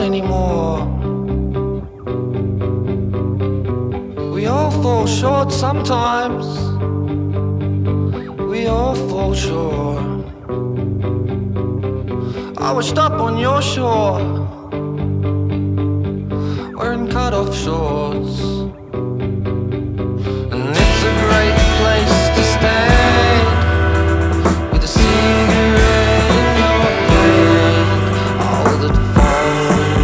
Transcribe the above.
anymore. We all fall short sometimes. We all fall short. I washed up on your shore.